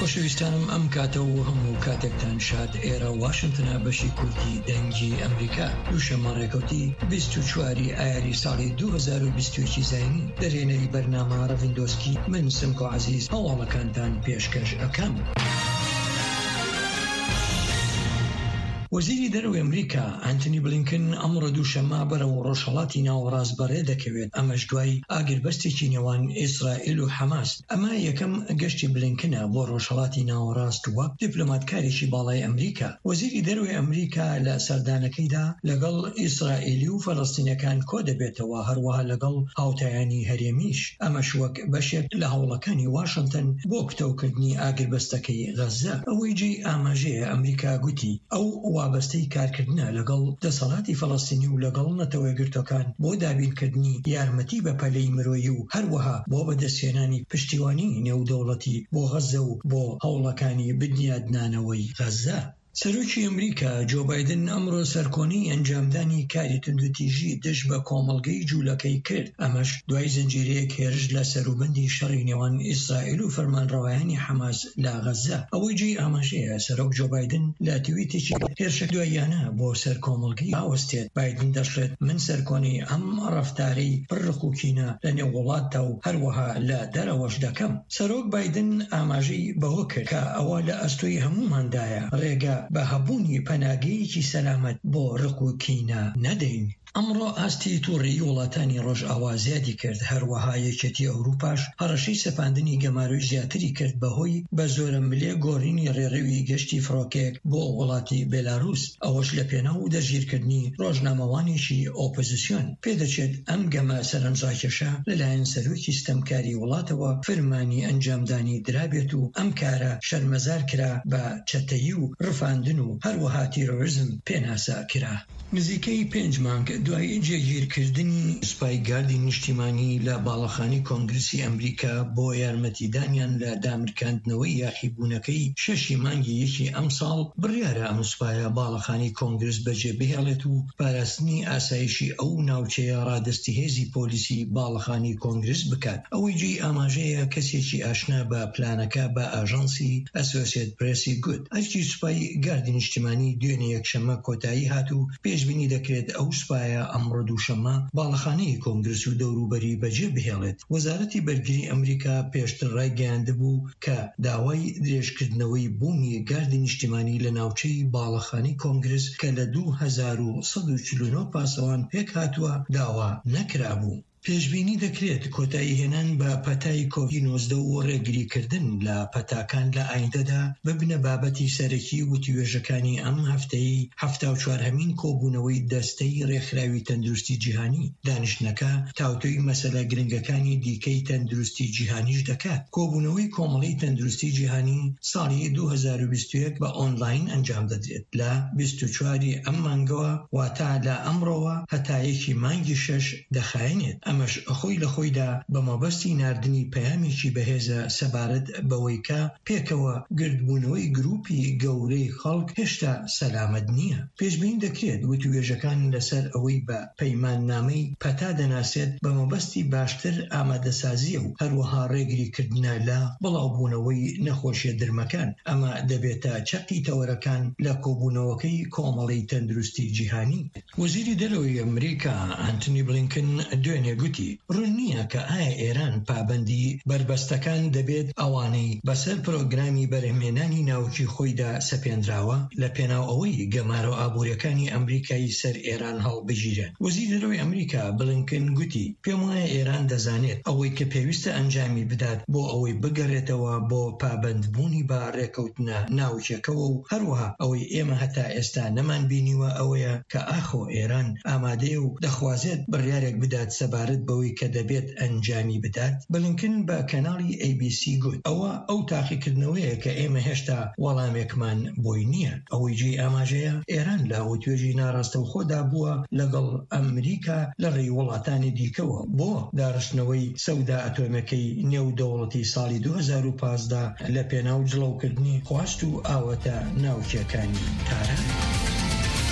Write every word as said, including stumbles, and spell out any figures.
خۆشەویستانم ئەم کاتە و هەموو کاتێکتان شاد. ئێرە واشنگتنە بەشی کوردی دەنگی ئەمریکا دووشەممە ڕێکەوتی بیست و چواری ئایاری ساڵی دوو هەزار و بیست و یەک زاینی دەرێنەری بەرنامە ڕەڤیندۆسکی من سمکۆ عەزیز هەواڵەکانتان پێشکەش ئەکەم. وەزیری دەرەوەی ئەمریکا ئەنتۆنی بلینکن ئەمڕۆ دووشەممە بەرەو ڕۆژهەڵاتی ناوەڕاست بەڕێ دەکەوێت، ئەمەش دوای ئاگربەستێکی نێوان ئیسرائیل و حەماس. ئەمە یەکەم گەشتی بلینکنە بۆ ڕۆژهەڵاتی ناوەڕاست وەک دیپلۆماتکارێکی باڵای ئەمریکا. وەزیری دەرەوەی ئەمریکا لە سەردانەکەیدا لەگەڵ ئیسرائیلی و فەڵەستینیەکان کۆ دەبێتەوە، هەروەها لەگەڵ هاوتایانی هەرێمیش. ئەمەش وەک بەشێک لە هەوڵەکانی واشنگتن بۆ کتەوکردنی ئاگربەستەکەی غەزە. ئەوەی جێی ئاماژەیە ئەمریکا گوتی ئەو وابەستەی کارکردنە لەگەڵ دەسەڵاتی فەڵەستینی و لەگەڵ نەتەوەیەگرتوەکان بۆ دابینکردنی یارمەتی بە پەلەی مرۆیی و هەروەها بۆ بەدەستهێنانی پشتیوانی نێودەوڵەتی بۆ غەزە و بۆ هەوڵەکانی بنیادنانەوەی غەزە. سەرۆکی ئەمریکا جۆ بایدن ئەمڕۆ سەرکۆنی ئەنجامدانی کاری توندوتیژی دژ بە کۆمەڵگەی جوولەکەی کرد. ئەمەش دوای زنجیرەیەک هێرش لە سەروبەندی شەڕی نێوان ئیسرائیل و فەرمانڕەوایانی حەماس لە غەزە. ئەوەی جێی ئاماژەیە سەرۆک جۆ بایدن لە تویتێکی هێرشە دواییانە بۆ سەر کۆمەڵگەی ئاوەستێت. بایدن دەشێت من سەرکۆنی ئەم ڕەفتارەی پڕڕخوکینە لە نێو وڵاتدا و هەروەها لە دەرەوەش دەکەم. سەرۆک بایدن ئاماژەی بەوە کرد کە ئەوە لە ئەستۆی هەموماندایە ڕێگە بە هەبوونی پەناگەیەکی سەلامەت بۆ ڕقوکینە نەدەین. ئەمڕۆ ئاستی تووڕێی وڵاتانی ڕۆژئاوا زیادی کرد، هەروەها یەکێتی ئەوروپاش هەڕەشەی سەپاندنی گەماروی زیاتری کرد بەهۆی بە زۆرە ملێ گۆڕینی ڕێڕەوی گەشتی فڕۆکێک بۆ وڵاتی بێلاروس. ئەوەش لە پێناو دەژیرکردنی ڕۆژنامەوانێکی ئۆپۆزیسیۆن. پێدەچێت ئەم گەمە سەرنجڕاکێشە لەلایەن سەرۆکی ستەمکاری وڵاتەوە فرمانی ئەنجامدانی درابێت و ئەم کارە شەرمەزار کرا بە چەتەیی و ڕفاندن و هەروەها تیرۆریزم پێناسا کرا. نزیکەی پێنج مانگ دوای جێگیرکردنی سوپای گاردی نیشتیمانی لە باڵەخانی کۆنگرسی ئەمریکا بۆ یارمەتیدانیان لە دامرکاندنەوەی یاخیبوونەکەی شەشی مانگی یەکی ئەم ساڵ بڕیارە ئەم سوپایە باڵەخانی کۆنگرس بەجێ بهێڵێت و پاراستنی ئاسایشی ئەو ناوچەیە ڕادستی هێزی پۆلیسی باڵەخانی کۆنگرس بکات. ئەوەی جێی ئاماژەیە کەسێکی ئاشنا بە پلانەکە بە ئاژانسی ئەسۆسیێت پرێسی گوت ئەرکی سوپای گاردی نیشتیمانی دوێنێ یەکشەممە کۆتایی هات و پێشبینی دەکرێت ئەو سوپایە ئەمڕۆ دووشەممە باڵەخانەی کۆنگرس و دەوروبەری بەجێ بهێڵێت. وەزارەتی بەرگری ئەمریکا پێشتر ڕایگەیاندبوو کە داوای درێژکردنەوەی بوونی گاردی نیشتیمانی لە ناوچەی باڵەخانی کۆنگرس کە لە دوو هەزار و سەد و چل و نۆ پاسەوان پێک هاتووە داوا نەکرابوو. پێشبینی دەکرێت کۆتایی هێنان بە پەتای کۆڤید نۆزدە و ڕێگریکردن لە پەتاکان لە ئایندەدا ببنە بابەتی سەرەکی وتیوێژەکانی ئەم هەفتەی هەفتا و چوارهەمین کۆبوونەوەی دەستەی ڕێکخراوی تەندروستی جیهانی. دانیشتنەکە تاوتۆی مەسەلە گرنگەکانی دیکەی تەندروستی جیهانیش دەکات. کۆبوونەوەی کۆمەڵی تەندروستی جیهانی ساڵی دوو هەزار و بیست و یەک بە ئۆنلاین ئەنجام دەدرێت لە بیست و چواری ئەم مانگەوە، واتە لە ئەمڕۆوە هەتا یەکی مانگی شەش دەخایێنێت. ئەمەش خۆی لە خۆیدا بە مەبەستی ناردنی پەیامێکی بەهێزە سەبارەت بەوەی کە پێکەوە گردبوونەوەی گروپی گەورەی خەڵک هێشتا سەلامەت نییە. پێشبینی دەکرێت وتیوێژەکان لەسەر ئەوەی بە پەیماننامەی پەتا دەناسێت بە مەبەستی باشتر ئامادەسازیە و هەروەها ڕێگریکردنە لە بڵاوبوونەوەی نەخۆشیە درمەکان. ئەمە دەبێتە چەقی تەوەرەکان لە کۆبوونەوەکەی کۆمەڵی تەندروستی جیهانی. وەزیری دەرەوەی ئەمریکا ئەنتۆنی بلینکن دوێنێ گوتی ڕوون نییە کە ئایا ئێران پابەندی بربەستەکان دەبێت ئەوانەی بەسەر پرۆگرامی بەرهەمهێنانی ناوچی خۆیدا سەپێنراوە لە پێناو ئەوەی گەمارە ئابوووریەکانی ئەمریکایی سەر ئێران هەڵبژیرێن. وەزیری دەرەوەی ئەمریکا بلینکن گوتی پێم وایە ئێران دەزانێت ئەوەی کە پێویستە ئەنجامی بدات بۆ ئەوەی بگەڕێتەوە بۆ پابەندبوونی بە ڕێکەوتنە ناوچەکەوە و هەروەها ئەوەی ئێمە هەتا ئێستا نەمان بینیوە ئەوەیە کە ئاخۆ ئێران ئامادەیە و دەخوازێت بڕیارێک بدات سەبارەت بەوەی کە دەبێت ئەنجامی بدات. بلینکن بە کەناڵی ئێ بی سی گوت ئەوە ئەو تاقیکردنەوەیە کە ئێمە هێشتا وەڵامێکمان بۆی نییە. ئەوەی جێی ئاماژەیە ئێران لە وتوێژی ناڕاستە و خۆدا بووە لەگەڵ ئەمریکا لە ڕێی وڵاتانی دیکەوە بۆ داڕشتنەوەی سەودا ئەتۆمەکەی نێودەوڵەتی ساڵی دوو هەزار و پانزدە لە پێناو جڵەوکردنی خواست و ئاوەتە ناوچیەکانی تاران.